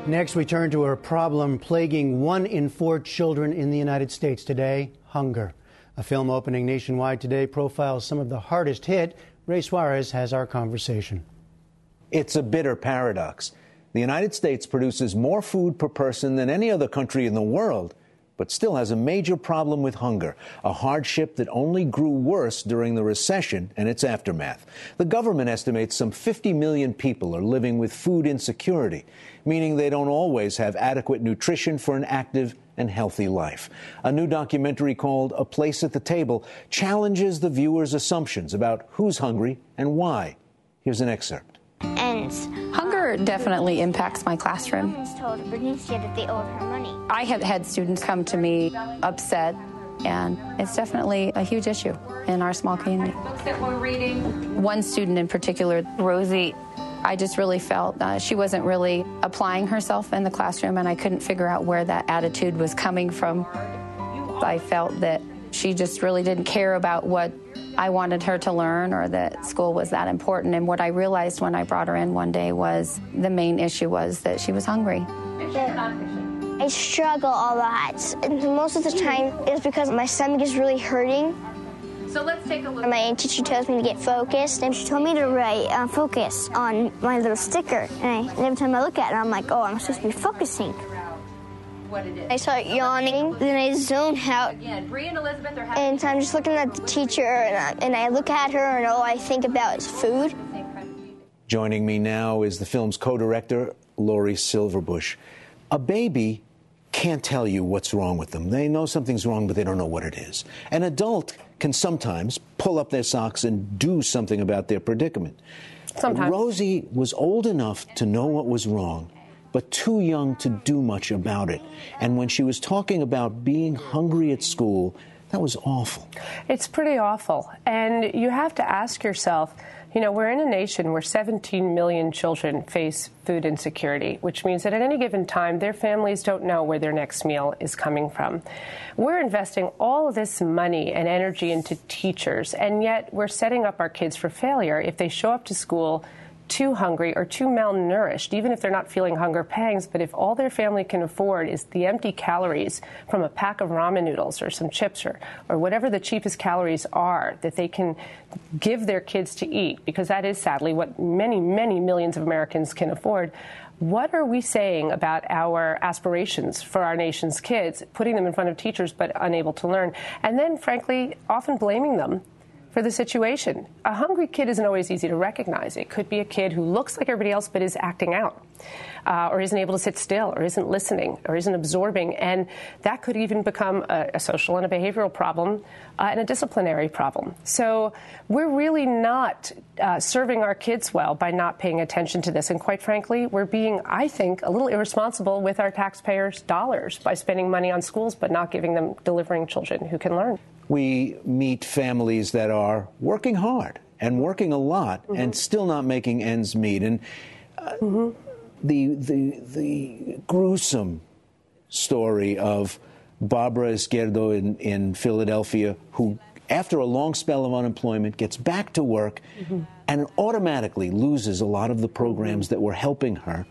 Next, we turn to a problem plaguing 1 in 4 children in the United States today: hunger. A film opening nationwide today profiles some of the hardest hit. Ray Suarez has our conversation. It's a bitter paradox. The United States produces more food per person than any other country in the world, but still has a major problem with hunger, a hardship that only grew worse during the recession and its aftermath. The government estimates some 50 million people are living with food insecurity, meaning they don't always have adequate nutrition for an active and healthy life. A new documentary called A Place at the Table challenges the viewer's assumptions about who's hungry and why. Here's an excerpt. Hunger definitely impacts my classroom. Told Bernicia that they owed her money. I have had students come to me upset, and it's definitely a huge issue in our small community. Books that we're reading. One student in particular, Rosie, I just really felt she wasn't really applying herself in the classroom, and I couldn't figure out where that attitude was coming from. I felt that she just really didn't care about what I wanted her to learn, or that school was that important. And what I realized when I brought her in one day was the main issue was that she was hungry. I struggle a lot, and most of the time it's because my stomach is really hurting. So let's take a look. My teacher tells me to get focused, and she told me to write focus on my little sticker. And every time I look at it, I'm like, oh, I'm supposed to be focusing. What it is. I start yawning, then I zone out. Again, Bree and Elizabeth are having. And I'm just looking at the teacher, and I look at her, and all I think about is food. Joining me now is the film's co-director, Laurie Silverbush. A baby can't tell you what's wrong with them. They know something's wrong, but they don't know what it is. An adult can sometimes pull up their socks and do something about their predicament. Sometimes. Rosie was old enough to know what was wrong, but too young to do much about it. And when she was talking about being hungry at school, that was awful. It's pretty awful. And you have to ask yourself, you know, we're in a nation where 17 million children face food insecurity, which means that at any given time, their families don't know where their next meal is coming from. We're investing all of this money and energy into teachers, and yet we're setting up our kids for failure if they show up to school too hungry or too malnourished, even if they're not feeling hunger pangs. But if all their family can afford is the empty calories from a pack of ramen noodles or some chips or whatever the cheapest calories are that they can give their kids to eat, because that is sadly what many, many millions of Americans can afford, what are we saying about our aspirations for our nation's kids, putting them in front of teachers but unable to learn, and then, frankly, often blaming them for the situation? A hungry kid isn't always easy to recognize. It could be a kid who looks like everybody else but is acting out, or isn't able to sit still, or isn't listening, or isn't absorbing. And that could even become a social and a behavioral problem and a disciplinary problem. So we're really not serving our kids well by not paying attention to this. And quite frankly, we're being, I think, a little irresponsible with our taxpayers' dollars by spending money on schools but not delivering children who can learn. We meet families that are working hard and working a lot and still not making ends meet. And the gruesome story of Barbara Izquierdo in Philadelphia, who, after a long spell of unemployment, gets back to work and automatically loses a lot of the programs that were helping her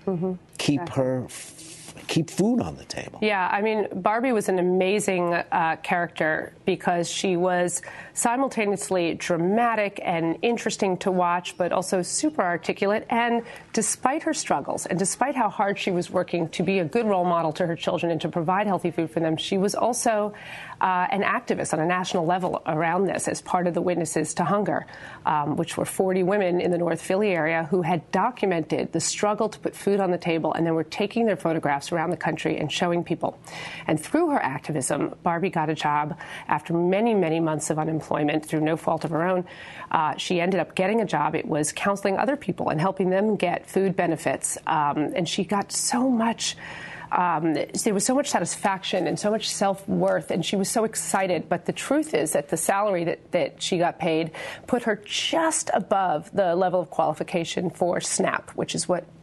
keep food on the table. Yeah, I mean, Barbie was an amazing character because she was simultaneously dramatic and interesting to watch, but also super articulate. And despite her struggles and despite how hard she was working to be a good role model to her children and to provide healthy food for them, she was also an activist on a national level around this as part of the Witnesses to Hunger, which were 40 women in the North Philly area who had documented the struggle to put food on the table, and then were taking their photographs around the country and showing people. And through her activism, Barbie got a job after many, many months of unemployment through no fault of her own. She ended up getting a job. It was counseling other people and helping them get food benefits. And she got so much there was so much satisfaction and so much self-worth, and she was so excited. But the truth is that the salary that she got paid put her just above the level of qualification for SNAP, which is what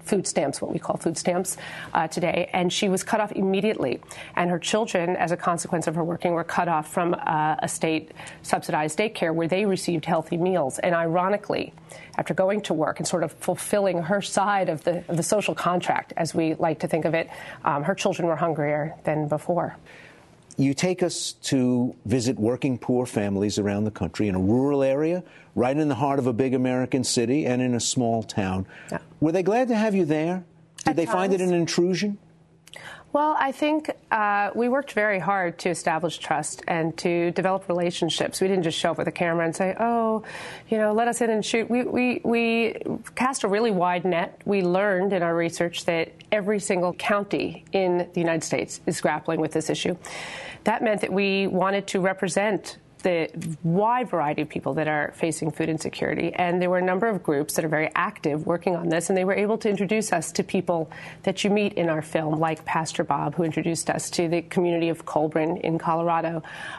food stamps, what we call food stamps today, and she was cut off immediately. And her children, as a consequence of her working, were cut off from a state-subsidized daycare where they received healthy meals. And ironically, after going to work and sort of fulfilling her side of the social contract, as we like to think of it, her children were hungrier than before. You take us to visit working poor families around the country in a rural area, right in the heart of a big American city and in a small town. Yeah. Were they glad to have you there? Did they find it an intrusion? Well, I think we worked very hard to establish trust and to develop relationships. We didn't just show up with a camera and say, oh, let us in and shoot. We cast a really wide net. We learned in our research that every single county in the United States is grappling with this issue. That meant that we wanted to represent the wide variety of people that are facing food insecurity. And there were a number of groups that are very active working on this, and they were able to introduce us to people that you meet in our film, like Pastor Bob, who introduced us to the community of Colburn in Colorado.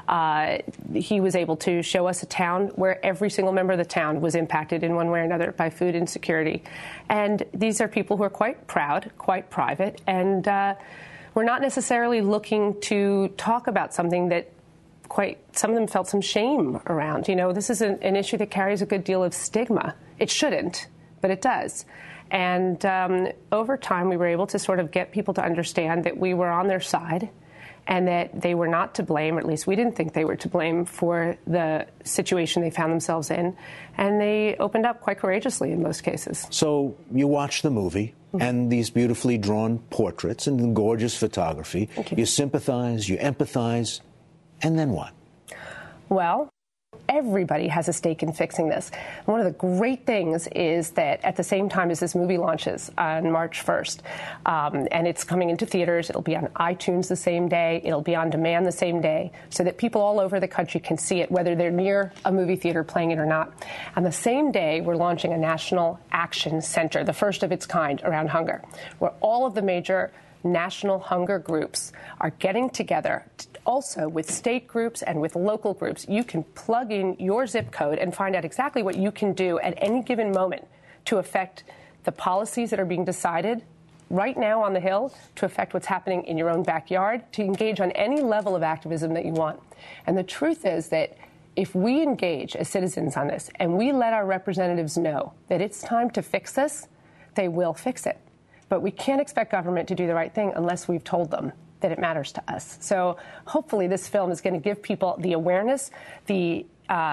He was able to show us a town where every single member of the town was impacted in one way or another by food insecurity. And these are people who are quite proud, quite private, and we're not necessarily looking to talk about something that some of them felt some shame around. This is an issue that carries a good deal of stigma. It shouldn't, but it does. And over time, we were able to sort of get people to understand that we were on their side and that they were not to blame, or at least we didn't think they were to blame for the situation they found themselves in. And they opened up quite courageously in most cases. So you watch the movie and these beautifully drawn portraits and gorgeous photography. You sympathize, you empathize. And then what? Well, everybody has a stake in fixing this. One of the great things is that at the same time as this movie launches on March 1st, and it's coming into theaters, it'll be on iTunes the same day, it'll be on demand the same day, so that people all over the country can see it, whether they're near a movie theater playing it or not. On the same day, we're launching a National Action Center, the first of its kind around hunger, where all of the major national hunger groups are getting together, also with state groups and with local groups. You can plug in your zip code and find out exactly what you can do at any given moment to affect the policies that are being decided right now on the Hill, to affect what's happening in your own backyard, to engage on any level of activism that you want. And the truth is that if we engage as citizens on this and we let our representatives know that it's time to fix this, they will fix it. But we can't expect government to do the right thing unless we've told them that it matters to us. So hopefully this film is going to give people the awareness, the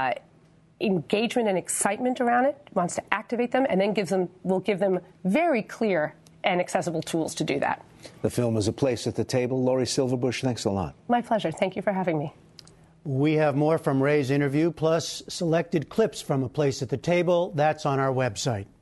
engagement and excitement around it, wants to activate them, and then will give them very clear and accessible tools to do that. The film is A Place at the Table. Laurie Silverbush, thanks a lot. My pleasure. Thank you for having me. We have more from Ray's interview, plus selected clips from A Place at the Table. That's on our website.